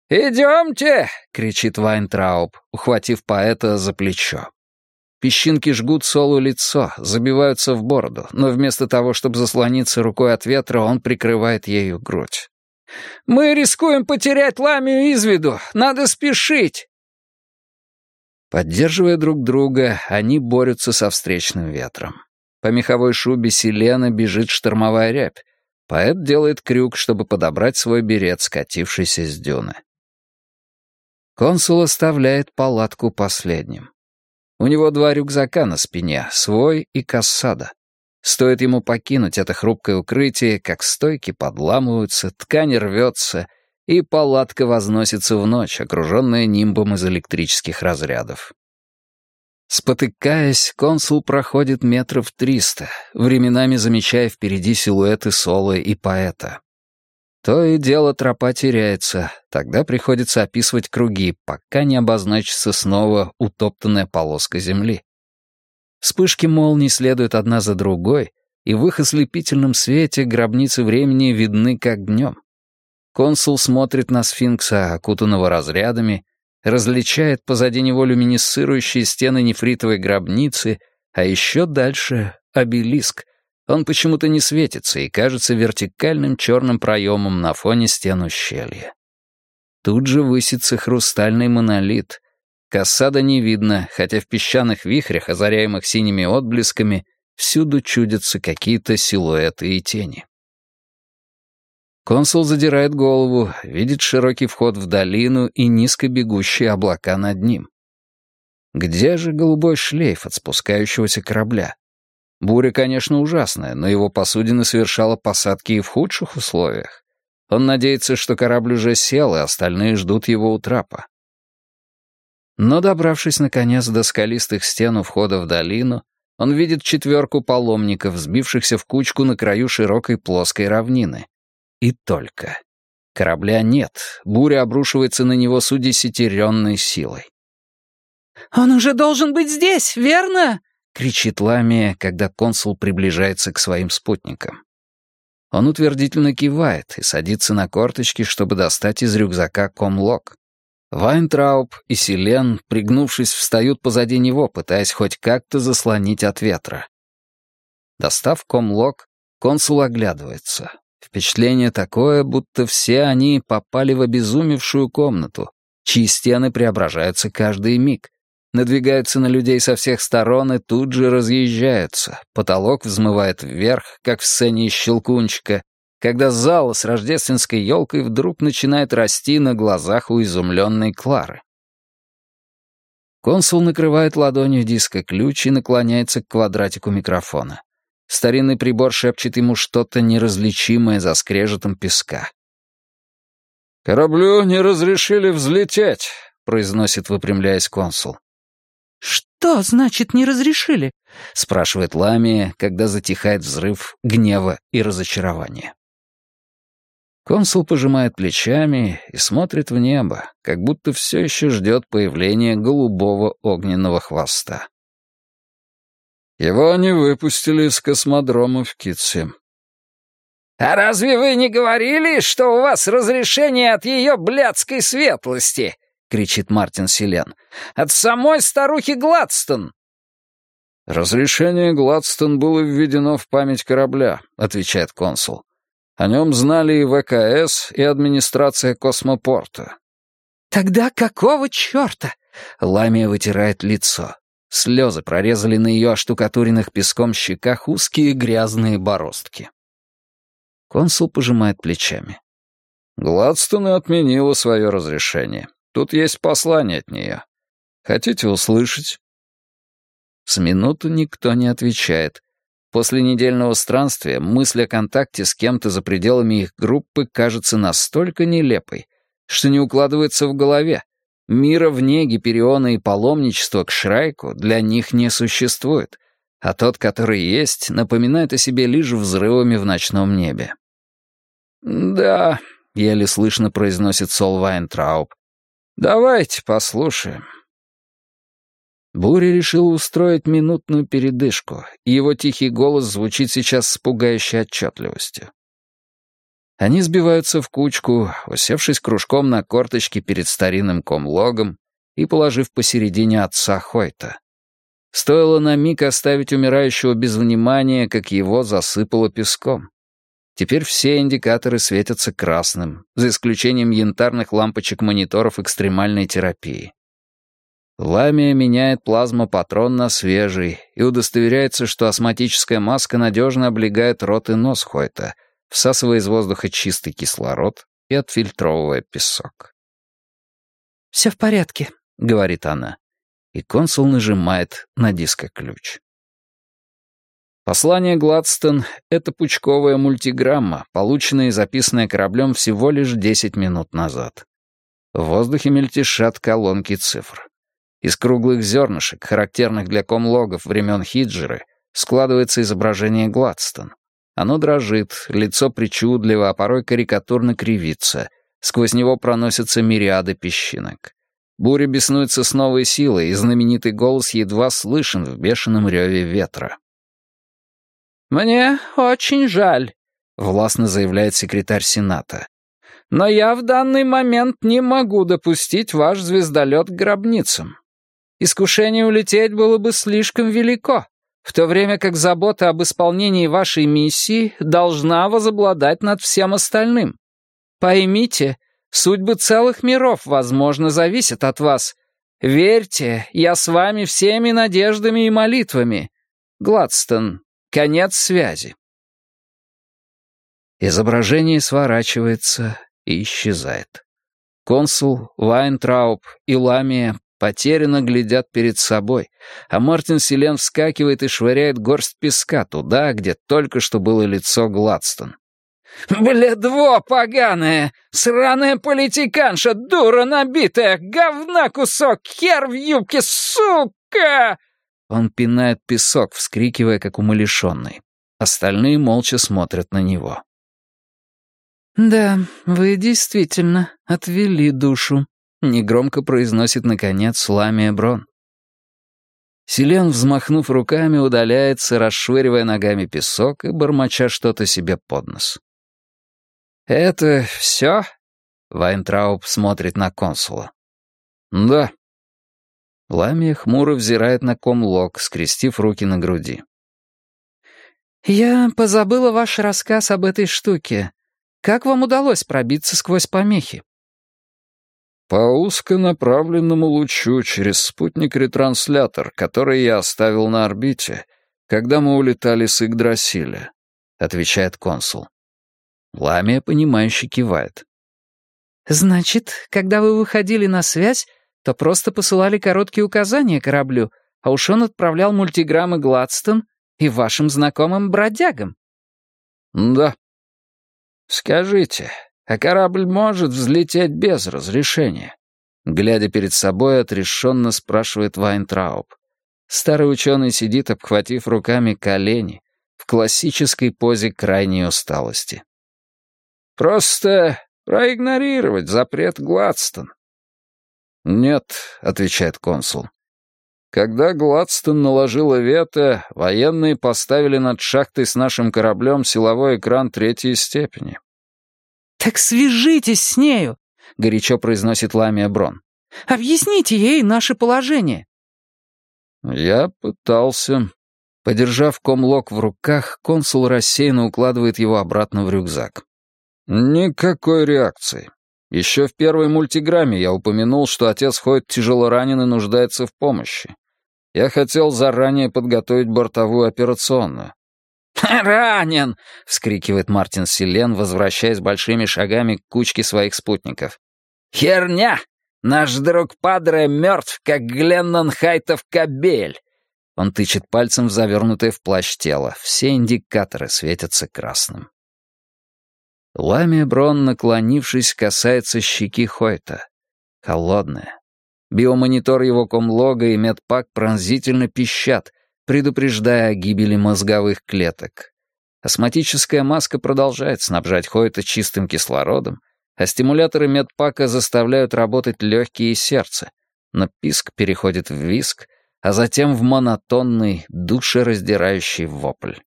«Идемте!» — кричит Вайнтрауб, ухватив поэта за плечо. Песчинки жгут Солу лицо, забиваются в бороду, но вместо того, чтобы заслониться рукой от ветра, он прикрывает ею грудь. «Мы рискуем потерять Ламию из виду! Надо спешить!» Поддерживая друг друга, они борются со встречным ветром. По меховой шубе Селена бежит штормовая рябь. Поэт делает крюк, чтобы подобрать свой берет, скатившийся с дюны. Консул оставляет палатку последним. У него 2 рюкзака на спине, свой и Кассада. Стоит ему покинуть это хрупкое укрытие, как стойки подламываются, ткань рвется, и палатка возносится в ночь, окруженная нимбом из электрических разрядов. Спотыкаясь, консул проходит 300 метров, временами замечая впереди силуэты Соло и поэта. То и дело тропа теряется, тогда приходится описывать круги, пока не обозначится снова утоптанная полоска земли. Вспышки молний следуют одна за другой, и в их ослепительном свете гробницы времени видны как днем. Консул смотрит на сфинкса, окутанного разрядами, различает позади него люминесцирующие стены нефритовой гробницы, а еще дальше — обелиск. Он почему-то не светится и кажется вертикальным черным проемом на фоне стен ущелья. Тут же высится хрустальный монолит. Кассада не видно, хотя в песчаных вихрях, озаряемых синими отблесками, всюду чудятся какие-то силуэты и тени. Консул задирает голову, видит широкий вход в долину и низко бегущие облака над ним. Где же голубой шлейф от спускающегося корабля? Буря, конечно, ужасная, но его посудина совершала посадки и в худших условиях. Он надеется, что корабль уже сел, и остальные ждут его у трапа. Но, добравшись, наконец, до скалистых стен у входа в долину, он видит 4 паломников, сбившихся в кучку на краю широкой плоской равнины. И только. Корабля нет, буря обрушивается на него с удесятеренной силой. «Он уже должен быть здесь, верно?» — кричит Ламия, когда консул приближается к своим спутникам. Он утвердительно кивает и садится на корточки, чтобы достать из рюкзака комлок. Вайнтрауб и Селен, пригнувшись, встают позади него, пытаясь хоть как-то заслонить от ветра. Достав комлок, консул оглядывается. Впечатление такое, будто все они попали в обезумевшую комнату, чьи стены преображаются каждый миг. Надвигаются на людей со всех сторон и тут же разъезжаются. Потолок взмывает вверх, как в сцене из «Щелкунчика», когда зал с рождественской елкой вдруг начинает расти на глазах у изумленной Клары. Консул накрывает ладонью диско-ключ и наклоняется к квадратику микрофона. Старинный прибор шепчет ему что-то неразличимое за скрежетом песка. «Кораблю не разрешили взлететь», — произносит, выпрямляясь, консул. «Что значит «не разрешили»?» — спрашивает Ламия, когда затихает взрыв гнева и разочарования. Консул пожимает плечами и смотрит в небо, как будто все еще ждет появления голубого огненного хвоста. Его не выпустили из космодрома в Китсе. «А разве вы не говорили, что у вас разрешение от ее блядской светлости?» — кричит Мартин Селен. «От самой старухи Гладстон!» «Разрешение Гладстон было введено в память корабля», — отвечает консул. «О нем знали и ВКС, и администрация космопорта». «Тогда какого черта?» — Ламия вытирает лицо. Слезы прорезали на ее оштукатуренных песком щеках узкие грязные бороздки. Консул пожимает плечами. «Гладстон отменила свое разрешение. Тут есть послание от нее. Хотите услышать?» С минуту никто не отвечает. После недельного странствия мысль о контакте с кем-то за пределами их группы кажется настолько нелепой, что не укладывается в голове. Мира вне Гипериона и паломничества к Шрайку для них не существует, а тот, который есть, напоминает о себе лишь взрывами в ночном небе. «Да», — еле слышно произносит Сол Вайнтрауб, — «давайте послушаем». Буря решил устроить минутную передышку, и его тихий голос звучит сейчас с пугающей отчетливостью. Они сбиваются в кучку, усевшись кружком на корточки перед старинным комлогом и положив посередине отца Хойта. Стоило на миг оставить умирающего без внимания, как его засыпало песком. Теперь все индикаторы светятся красным, за исключением янтарных лампочек мониторов экстремальной терапии. Ламия меняет плазмопатрон на свежий и удостоверяется, что астматическая маска надежно облегает рот и нос Хойта, всасывая из воздуха чистый кислород и отфильтровывая песок. «Все в порядке», — говорит она, и консул нажимает на дискоключ. Послание Гладстон — это пучковая мультиграмма, полученная и записанная кораблем всего лишь 10 минут назад. В воздухе мельтешат колонки цифр. Из круглых зернышек, характерных для комлогов времен Хиджры, складывается изображение Гладстон. Оно дрожит, лицо причудливо, а порой карикатурно кривится. Сквозь него проносятся мириады песчинок. Буря беснуется с новой силой, и знаменитый голос едва слышен в бешеном реве ветра. «Мне очень жаль», — властно заявляет секретарь Сената. «Но я в данный момент не могу допустить ваш звездолет к гробницам. Искушение улететь было бы слишком велико, в то время как забота об исполнении вашей миссии должна возобладать над всем остальным. Поймите, судьбы целых миров, возможно, зависят от вас. Верьте, я с вами всеми надеждами и молитвами. Гладстон, конец связи». Изображение сворачивается и исчезает. Консул, Вайнтрауб и Ламия потерянно глядят перед собой, а Мартин Силен вскакивает и швыряет горсть песка туда, где только что было лицо Гладстон. «Бледво поганое! Сраная политиканша, дура набитая, говна кусок, хер в юбке, сука!» Он пинает песок, вскрикивая, как умалишенный. Остальные молча смотрят на него. «Да, вы действительно отвели душу», — негромко произносит, наконец, Ламия Брон. Силен, взмахнув руками, удаляется, расшвыривая ногами песок и бормоча что-то себе под нос. «Это все?» — Вайнтрауб смотрит на консула. «Да». Ламия хмуро взирает на комлог, скрестив руки на груди. «Я позабыла ваш рассказ об этой штуке. Как вам удалось пробиться сквозь помехи?» «По узконаправленному лучу через спутник-ретранслятор, который я оставил на орбите, когда мы улетали с Игдрасиля», — отвечает консул. Ламия, понимающе кивает. «Значит, когда вы выходили на связь, то просто посылали короткие указания кораблю, а уж он отправлял мультиграммы Гладстон и вашим знакомым бродягам?» «Да». «Скажите, а корабль может взлететь без разрешения?» Глядя перед собой, отрешенно спрашивает Вайнтрауб. Старый ученый сидит, обхватив руками колени, в классической позе крайней усталости. «Просто проигнорировать запрет Гладстон». «Нет», — отвечает консул. «Когда Гладстон наложила вето, военные поставили над шахтой с нашим кораблем силовой экран третьей степени». «Так свяжитесь с нею», — горячо произносит Ламия Брон. «Объясните ей наше положение». «Я пытался». Подержав комлог в руках, консул рассеянно укладывает его обратно в рюкзак. «Никакой реакции. Еще в первой мультиграмме я упомянул, что отец Хойт тяжело ранен и нуждается в помощи. Я хотел заранее подготовить бортовую операционную». «Ранен!» — вскрикивает Мартин Силен, возвращаясь большими шагами к кучке своих спутников. «Херня! Наш друг Падре мертв, как Гленнон Хайтов кобель!» Он тычет пальцем в завернутое в плащ тело. Все индикаторы светятся красным. Ламия Брон, наклонившись, касается щеки Хойта. Холодная. Биомонитор его комлога и медпак пронзительно пищат, предупреждая о гибели мозговых клеток. Астматическая маска продолжает снабжать Хойта чистым кислородом, а стимуляторы медпака заставляют работать легкие и сердце, но писк переходит в визг, а затем в монотонный, душераздирающий вопль.